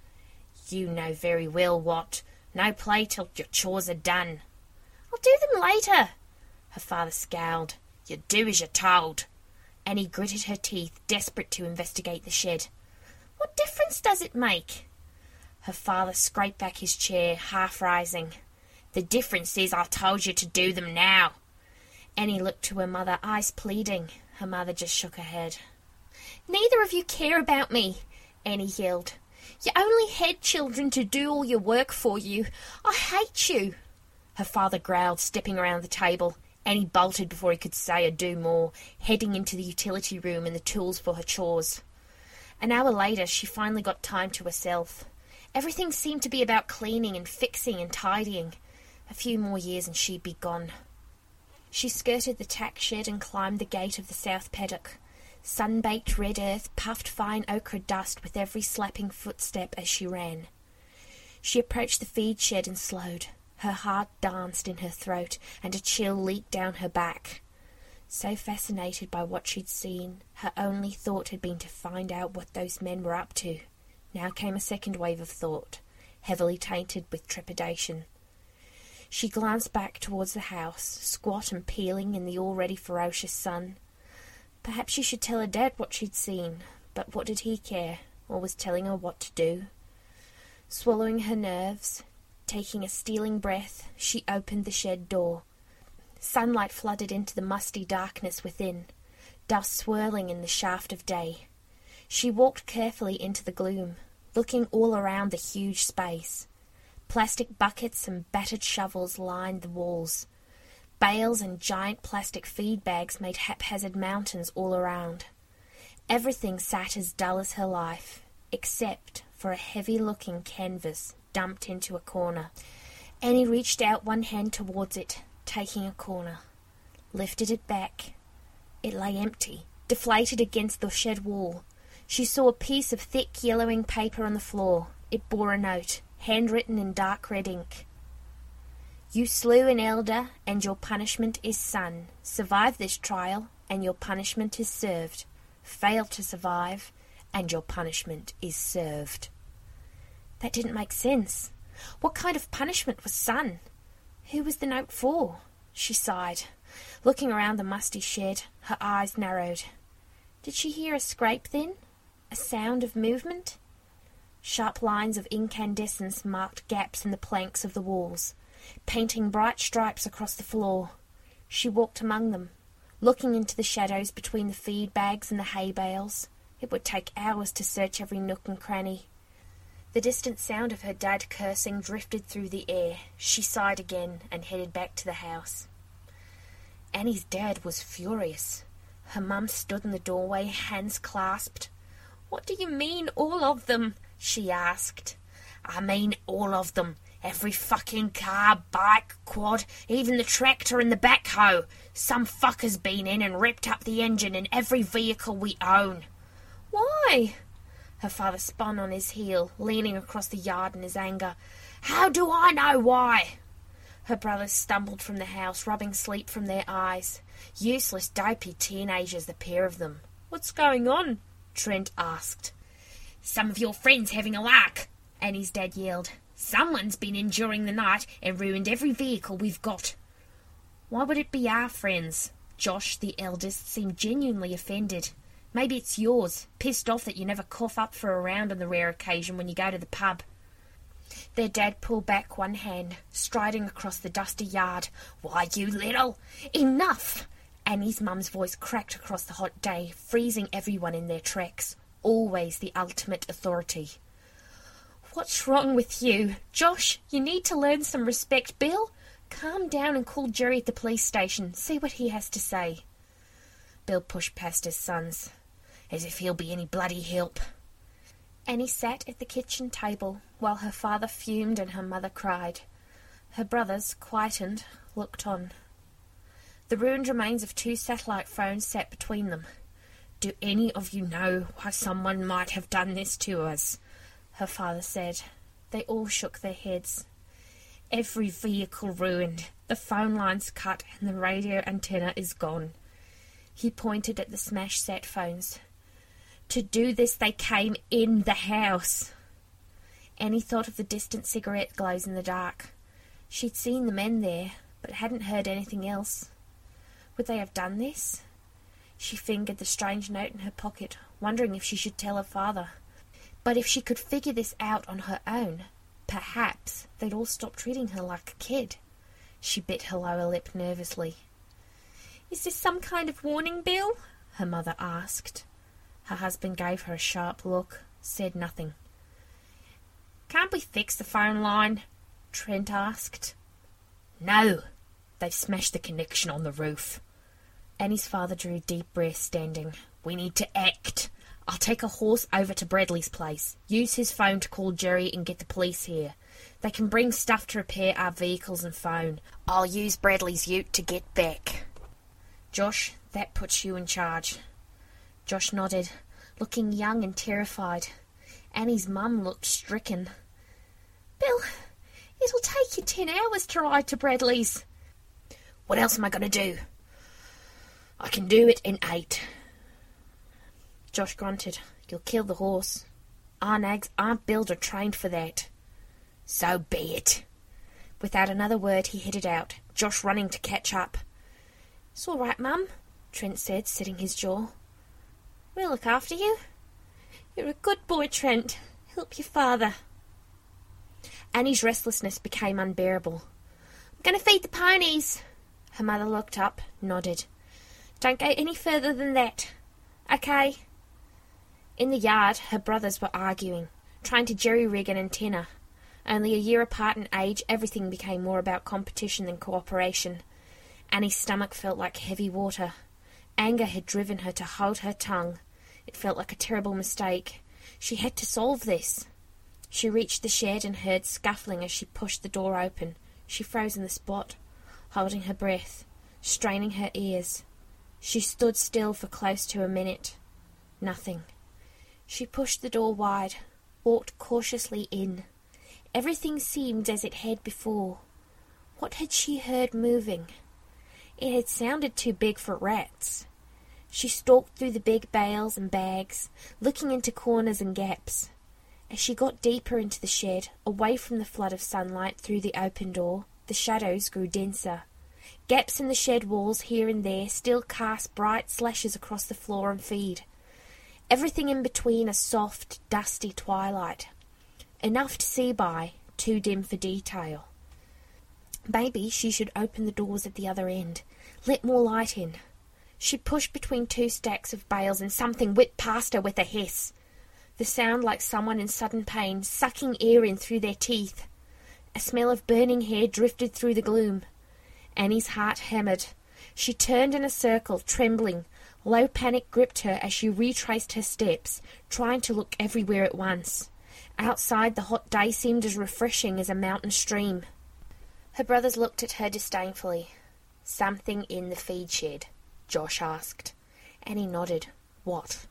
"You know very well what. No play till your chores are done." "I'll do them later." Her father scowled. "You do as you're told." Annie gritted her teeth, desperate to investigate the shed. "What difference does it make?" Her father scraped back his chair, half rising. "The difference is I told you to do them now." Annie looked to her mother, eyes pleading. Her mother just shook her head. "Neither of you care about me," Annie yelled. "You only had children to do all your work for you. I hate you." Her father growled, stepping around the table. Annie bolted before he could say or do more, heading into the utility room and the tools for her chores. An hour later, she finally got time to herself. Everything seemed to be about cleaning and fixing and tidying. A few more years and she'd be gone. She skirted the tack shed and climbed the gate of the south paddock. Sun-baked red earth puffed fine ochre dust with every slapping footstep as she ran. She approached the feed shed and slowed. Her heart danced in her throat, and a chill leaked down her back. So fascinated by what she'd seen, her only thought had been to find out what those men were up to. Now came a second wave of thought, heavily tainted with trepidation. She glanced back towards the house, squat and peeling in the already ferocious sun. Perhaps she should tell her dad what she'd seen, but what did he care, or was telling her what to do? Swallowing her nerves, taking a stealing breath, she opened the shed door. Sunlight flooded into the musty darkness within, dust swirling in the shaft of day. She walked carefully into the gloom, looking all around the huge space. Plastic buckets and battered shovels lined the walls. Bales and giant plastic feed bags made haphazard mountains all around. Everything sat as dull as her life, except for a heavy-looking canvas dumped into a corner. Annie reached out one hand towards it, taking a corner. Lifted it back. It lay empty, deflated against the shed wall. She saw a piece of thick yellowing paper on the floor. It bore a note, handwritten in dark red ink. You slew an elder, and your punishment is son. Survive this trial, and your punishment is served. Fail to survive, and your punishment is served. That didn't make sense. What kind of punishment was son? Who was the note for? She sighed. Looking around the musty shed, her eyes narrowed. Did she hear a scrape then? A sound of movement? Sharp lines of incandescence marked gaps in the planks of the walls, painting bright stripes across the floor. She walked among them, looking into the shadows between the feed bags and the hay bales. It would take hours to search every nook and cranny. The distant sound of her dad cursing drifted through the air. She sighed again and headed back to the house. Annie's dad was furious. Her mum stood in the doorway, hands clasped. "What do you mean, all of them?" she asked. "I mean all of them. Every fucking car, bike, quad, even the tractor and the backhoe. Some fucker's been in and ripped up the engine in every vehicle we own." "Why?" Her father spun on his heel, leaning across the yard in his anger. "How do I know why?" Her brothers stumbled from the house, rubbing sleep from their eyes. Useless, dopey teenagers, the pair of them. "What's going on?" Trent asked. "Some of your friends having a lark," Annie's dad yelled. "Someone's been in during the night and ruined every vehicle we've got." "Why would it be our friends?" Josh, the eldest, seemed genuinely offended. "Maybe it's yours, pissed off that you never cough up for a round on the rare occasion when you go to the pub." Their dad pulled back one hand, striding across the dusty yard. "Why, you little—" "Enough!" Annie's mum's voice cracked across the hot day, freezing everyone in their tracks. Always the ultimate authority. "What's wrong with you? Josh, you need to learn some respect. Bill, calm down and call Jerry at the police station. See what he has to say." Bill pushed past his sons. "As if he'll be any bloody help." Annie sat at the kitchen table while her father fumed and her mother cried. Her brothers, quietened, looked on. The ruined remains of two satellite phones sat between them. "Do any of you know why someone might have done this to us?" her father said. They all shook their heads. "Every vehicle ruined, the phone lines cut, and the radio antenna is gone." He pointed at the smashed sat phones. "To do this, they came in the house." Annie thought of the distant cigarette glows in the dark. She'd seen the men there, but hadn't heard anything else. Would they have done this? She fingered the strange note in her pocket, wondering if she should tell her father. But if she could figure this out on her own, perhaps they'd all stop treating her like a kid. She bit her lower lip nervously. "Is this some kind of warning, Bill?" her mother asked. Her husband gave her a sharp look, said nothing. "Can't we fix the phone line?" Trent asked. "No. They've smashed the connection on the roof." Annie's father drew deep breaths, standing. "We need to act. I'll take a horse over to Bradley's place. Use his phone to call Jerry and get the police here. They can bring stuff to repair our vehicles and phone. I'll use Bradley's ute to get back." "Josh, that puts you in charge." Josh nodded, looking young and terrified. Annie's mum looked stricken. "Bill, it'll take you ten hours to ride to Bradley's." "What else am I going to do?" "I can do it in eight." Josh grunted. "You'll kill the horse. Our nags aren't built or trained for that." "So be it." Without another word, he headed out, Josh running to catch up. "It's all right, Mum," Trent said, setting his jaw. "We'll look after you. You're a good boy, Trent. Help your father." Annie's restlessness became unbearable. I'm going to feed the ponies. Her mother looked up, nodded. Don't go any further than that. Okay. In the yard, her brothers were arguing, trying to jerry-rig an antenna. Only a year apart in age, everything became more about competition than cooperation. Annie's stomach felt like heavy water. Anger had driven her to hold her tongue. It felt like a terrible mistake. She had to solve this. She reached the shed and heard scuffling as she pushed the door open. She froze in the spot, holding her breath, straining her ears. She stood still for close to a minute. Nothing. She pushed the door wide, walked cautiously in. Everything seemed as it had before. What had she heard moving? It had sounded too big for rats. She stalked through the big bales and bags, looking into corners and gaps. As she got deeper into the shed, away from the flood of sunlight through the open door, the shadows grew denser. Gaps in the shed walls here and there still cast bright slashes across the floor and feed. Everything in between a soft, dusty twilight. Enough to see by, too dim for detail. Maybe she should open the doors at the other end, let more light in. She pushed between two stacks of bales and something whipped past her with a hiss. The sound like someone in sudden pain, sucking air in through their teeth. A smell of burning hair drifted through the gloom. Annie's heart hammered. She turned in a circle, trembling. Low panic gripped her as she retraced her steps, trying to look everywhere at once. Outside, the hot day seemed as refreshing as a mountain stream. Her brothers looked at her disdainfully. Something in the feed shed, Josh asked. Annie nodded. What?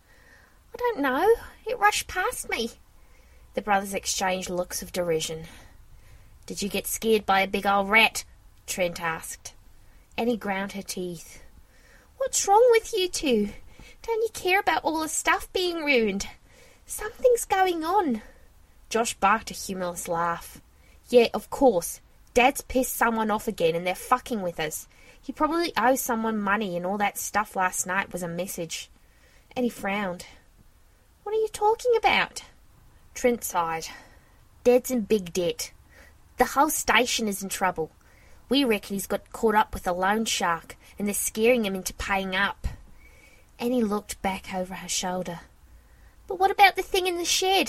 I don't know. It rushed past me. The brothers exchanged looks of derision. Did you get scared by a big old rat? Trent asked. Annie ground her teeth. What's wrong with you two? Don't you care about all the stuff being ruined? Something's going on. Josh barked a humorless laugh. Yeah, of course. Dad's pissed someone off again and they're fucking with us. He probably owes someone money and all that stuff last night was a message. And he frowned. What are you talking about? Trent sighed. Dad's in big debt. The whole station is in trouble. We reckon he's got caught up with a loan shark and they're scaring him into paying up. Annie looked back over her shoulder. But what about the thing in the shed?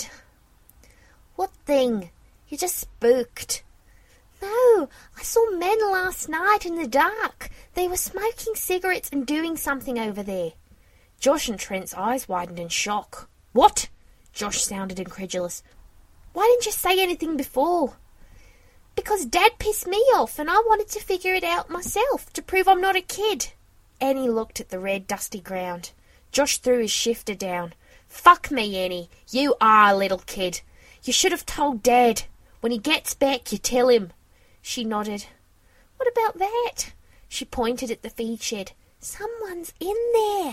What thing? You're just spooked. No, I saw men last night in the dark. They were smoking cigarettes and doing something over there. Josh and Trent's eyes widened in shock. What? Josh sounded incredulous. Why didn't you say anything before? Because Dad pissed me off and I wanted to figure it out myself to prove I'm not a kid. Annie looked at the red, dusty ground. Josh threw his shifter down. Fuck me, Annie. You are a little kid. You should have told Dad. When he gets back, you tell him. She nodded. What about that? She pointed at the feed shed. Someone's in there.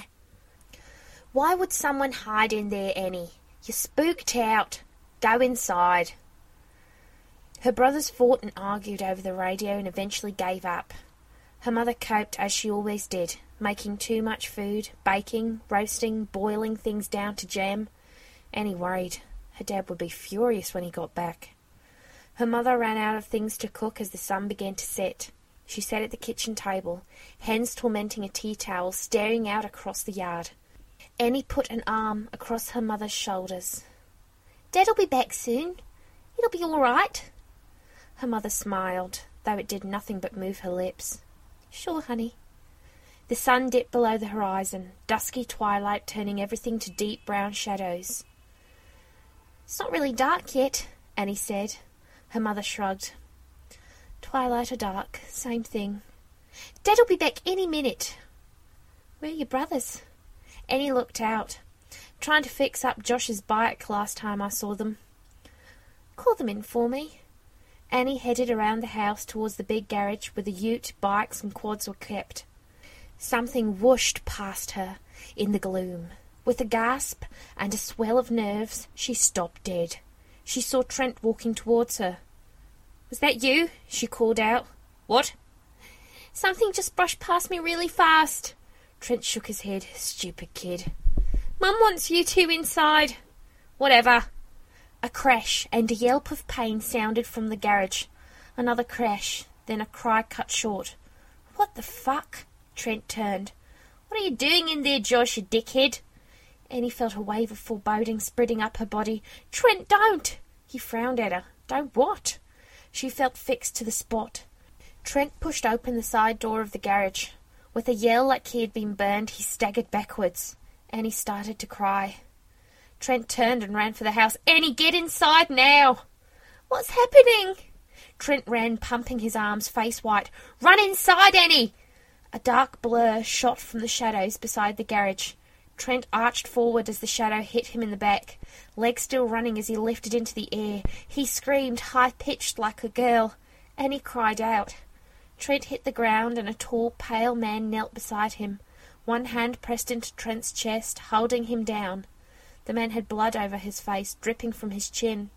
Why would someone hide in there, Annie? You're spooked out. Go inside. Her brothers fought and argued over the radio and eventually gave up. Her mother coped as she always did, making too much food, baking, roasting, boiling things down to jam. Annie worried. Her dad would be furious when he got back. Her mother ran out of things to cook as the sun began to set. She sat at the kitchen table, hands tormenting a tea towel, staring out across the yard. Annie put an arm across her mother's shoulders. Dad'll be back soon. It'll be all right. Her mother smiled, though it did nothing but move her lips. Sure, honey. The sun dipped below the horizon, dusky twilight turning everything to deep brown shadows. It's not really dark yet, Annie said. Her mother shrugged. Twilight or dark, same thing. Dad'll be back any minute. Where are your brothers? Annie looked out. Trying to fix up Josh's bike last time I saw them. Call them in for me. Annie headed around the house towards the big garage where the ute, bikes and quads were kept. Something whooshed past her in the gloom. With a gasp and a swell of nerves, she stopped dead. She saw Trent walking towards her. Was that you? She called out. What? Something just brushed past me really fast. Trent shook his head. Stupid kid. Mum wants you two inside. Whatever. A crash and a yelp of pain sounded from the garage. Another crash, then a cry cut short. "What the fuck?" Trent turned. "What are you doing in there, Josh, you dickhead?" Annie felt a wave of foreboding spreading up her body. "Trent, don't!" He frowned at her. "Don't what?" She felt fixed to the spot. Trent pushed open the side door of the garage. With a yell like he had been burned, he staggered backwards. Annie started to cry. Trent turned and ran for the house. "Annie, get inside now!" "What's happening?" Trent ran, pumping his arms, face white. "Run inside, Annie!" A dark blur shot from the shadows beside the garage. Trent arched forward as the shadow hit him in the back. Legs still running as he lifted into the air. He screamed, high-pitched like a girl. Annie cried out. Trent hit the ground and a tall, pale man knelt beside him, one hand pressed into Trent's chest, holding him down. The man had blood over his face, dripping from his chin.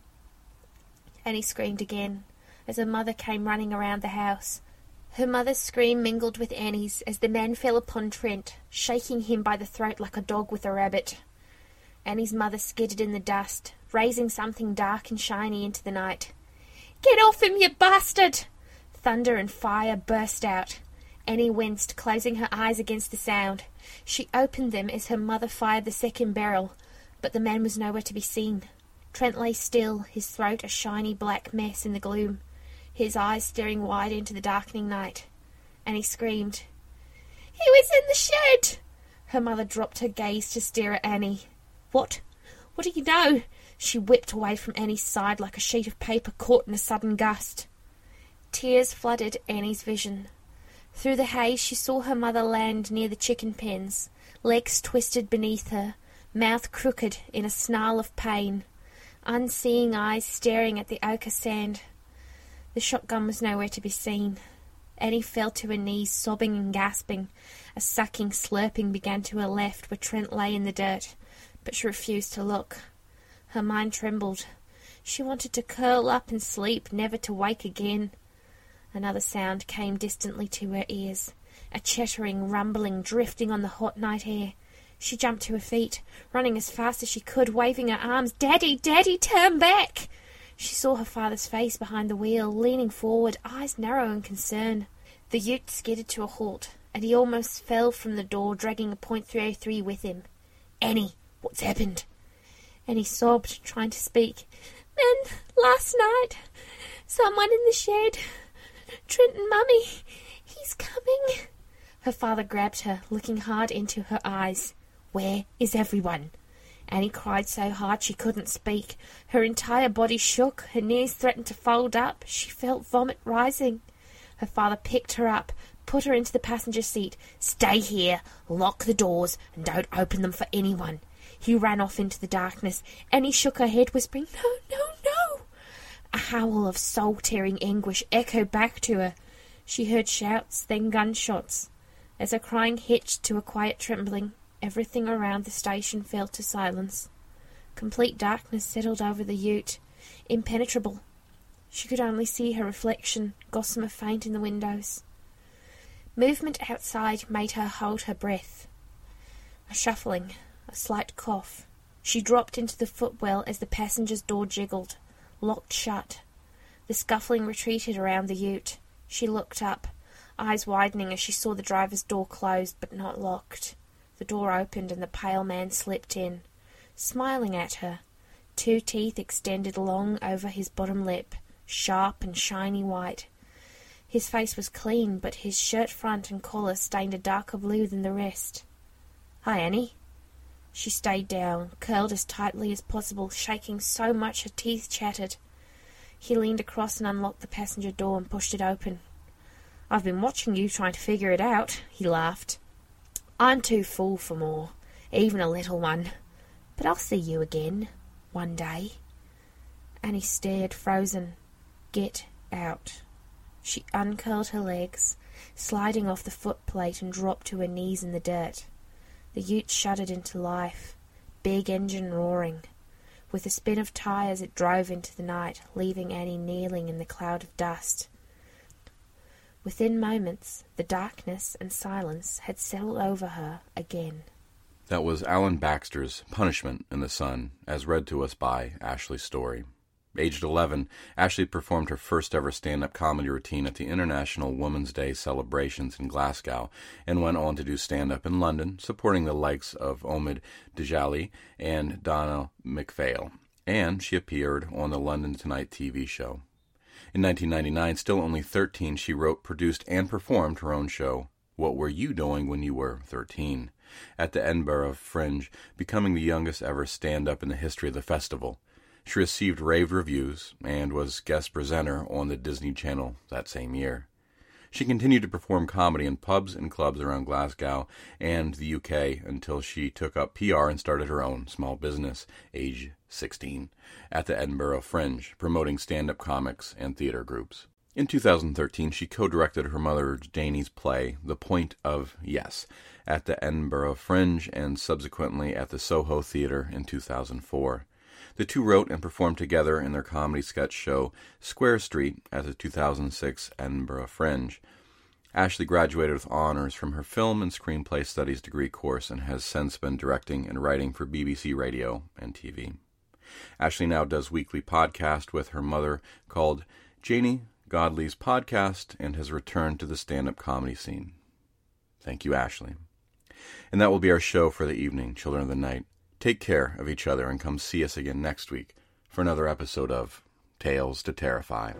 Annie screamed again, as her mother came running around the house. Her mother's scream mingled with Annie's as the man fell upon Trent, shaking him by the throat like a dog with a rabbit. Annie's mother skidded in the dust, raising something dark and shiny into the night. "Get off him, you bastard!" Thunder and fire burst out. Annie winced, closing her eyes against the sound. She opened them as her mother fired the second barrel, but the man was nowhere to be seen. Trent lay still, his throat a shiny black mess in the gloom, his eyes staring wide into the darkening night. Annie screamed. "He was in the shed!" Her mother dropped her gaze to stare at Annie. "What? What do you know?" She whipped away from Annie's side like a sheet of paper caught in a sudden gust. Tears flooded Annie's vision. Through the haze she saw her mother land near the chicken pens, legs twisted beneath her, mouth crooked in a snarl of pain, unseeing eyes staring at the ochre sand. The shotgun was nowhere to be seen. Annie fell to her knees, sobbing and gasping. A sucking, slurping began to her left, where Trent lay in the dirt, but she refused to look. Her mind trembled. She wanted to curl up and sleep, never to wake again. Another sound came distantly to her ears, a chattering, rumbling, drifting on the hot night air. She jumped to her feet, running as fast as she could, waving her arms. "Daddy, Daddy, turn back!" She saw her father's face behind the wheel, leaning forward, eyes narrow in concern. The ute skidded to a halt, and he almost fell from the door, dragging a point three oh three with him. "Annie, what's happened?" Annie sobbed, trying to speak. "Then, last night, someone in the shed... Trent and Mummy, he's coming." Her father grabbed her, looking hard into her eyes. "Where is everyone?" Annie cried so hard she couldn't speak. Her entire body shook, her knees threatened to fold up. She felt vomit rising. Her father picked her up, put her into the passenger seat. "Stay here, lock the doors, and don't open them for anyone." He ran off into the darkness. Annie shook her head, whispering, "No, no, no." A howl of soul-tearing anguish echoed back to her. She heard shouts, then gunshots. As her crying hitched to a quiet trembling, everything around the station fell to silence. Complete darkness settled over the ute, impenetrable. She could only see her reflection, gossamer faint in the windows. Movement outside made her hold her breath. A shuffling, a slight cough. She dropped into the footwell as the passenger's door jiggled, locked shut. The scuffling retreated around the ute. She looked up, eyes widening as she saw the driver's door closed but not locked. The door opened and the pale man slipped in, smiling at her, two teeth extended long over his bottom lip, sharp and shiny white. His face was clean, but his shirt front and collar stained a darker blue than the rest. "Hi, Annie." She stayed down, curled as tightly as possible, shaking so much her teeth chattered. He leaned across and unlocked the passenger door and pushed it open. "I've been watching you trying to figure it out," he laughed. "I'm too full for more, even a little one. But I'll see you again, one day." Annie stared, frozen. "Get out." She uncurled her legs, sliding off the footplate, and dropped to her knees in the dirt. The ute shuddered into life, big engine roaring. With a spin of tires it drove into the night, leaving Annie kneeling in the cloud of dust. Within moments, the darkness and silence had settled over her again.
That was Alan Baxter's Punishment in the Sun, as read to us by Ashley Story. Aged eleven, Ashley performed her first ever stand-up comedy routine at the International Women's Day celebrations in Glasgow, and went on to do stand-up in London, supporting the likes of Omid Djalili and Donna McPhail, and she appeared on the London Tonight T V show. In nineteen ninety-nine, still only thirteen, she wrote, produced, and performed her own show, What Were You Doing When You Were thirteen? At the Edinburgh Fringe, becoming the youngest ever stand-up in the history of the festival. She received rave reviews and was guest presenter on the Disney Channel that same year. She continued to perform comedy in pubs and clubs around Glasgow and the U K until she took up P R and started her own small business, age sixteen, at the Edinburgh Fringe, promoting stand-up comics and theater groups. In two thousand thirteen, she co-directed her mother Janie's play, The Point of Yes, at the Edinburgh Fringe and subsequently at the Soho Theatre in two thousand four. The two wrote and performed together in their comedy sketch show Square Street at the two thousand six Edinburgh Fringe. Ashley graduated with honors from her film and screenplay studies degree course and has since been directing and writing for B B C Radio and T V. Ashley now does weekly podcast with her mother called Janie Godley's Podcast and has returned to the stand-up comedy scene. Thank you, Ashley. And that will be our show for the evening, Children of the Night. Take care of each other and come see us again next week for another episode of Tales to Terrify.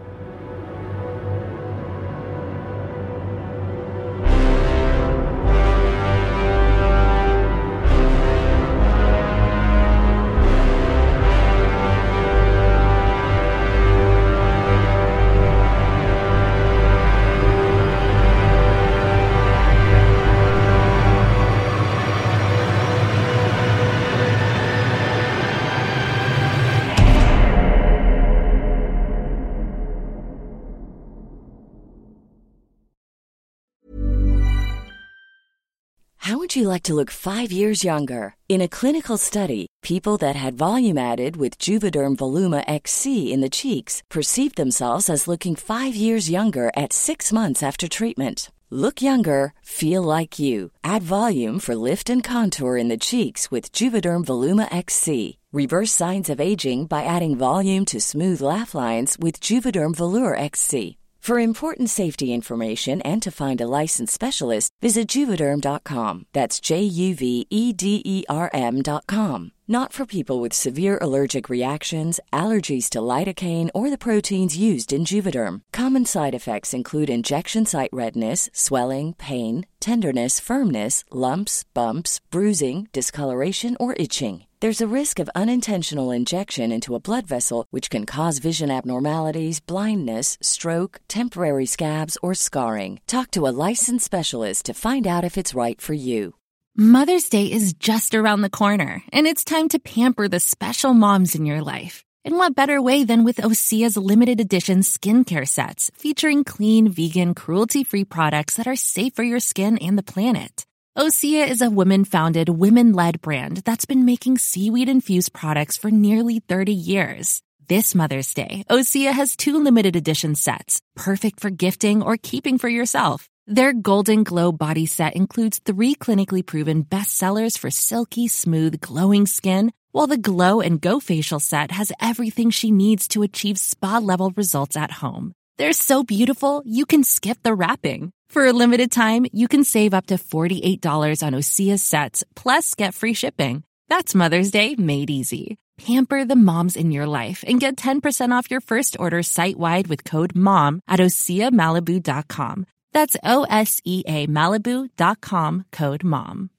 How would you like to look five years younger? In a clinical study, people that had volume added with Juvederm Voluma X C in the cheeks perceived themselves as looking five years younger at six months after treatment. Look younger, feel like you. Add volume for lift and contour in the cheeks with Juvederm Voluma X C. Reverse signs of aging by adding volume to smooth laugh lines with Juvederm Volure X C. For important safety information and to find a licensed specialist, visit Juvederm dot com. That's J U V E D E R M dot com. Not for people with severe allergic reactions, allergies to lidocaine, or the proteins used in Juvederm. Common side effects include injection site redness, swelling, pain, tenderness, firmness, lumps, bumps, bruising, discoloration, or itching. There's a risk of unintentional injection into a blood vessel, which can cause vision abnormalities, blindness, stroke, temporary scabs, or scarring. Talk to a licensed specialist to find out if it's right for you.
Mother's Day is just around the corner, and it's time to pamper the special moms in your life. And what better way than with Osea's limited edition skincare sets, featuring clean, vegan, cruelty-free products that are safe for your skin and the planet. Osea is a women-founded, women-led brand that's been making seaweed-infused products for nearly thirty years. This Mother's Day, Osea has two limited edition sets, perfect for gifting or keeping for yourself. Their Golden Glow body set includes three clinically proven bestsellers for silky, smooth, glowing skin, while the Glow and Go facial set has everything she needs to achieve spa-level results at home. They're so beautiful, you can skip the wrapping. For a limited time, you can save up to forty-eight dollars on Osea sets, plus get free shipping. That's Mother's Day made easy. Pamper the moms in your life and get ten percent off your first order site-wide with code MOM at Osea Malibu dot com. That's O S E A Malibu dot com, code MOM.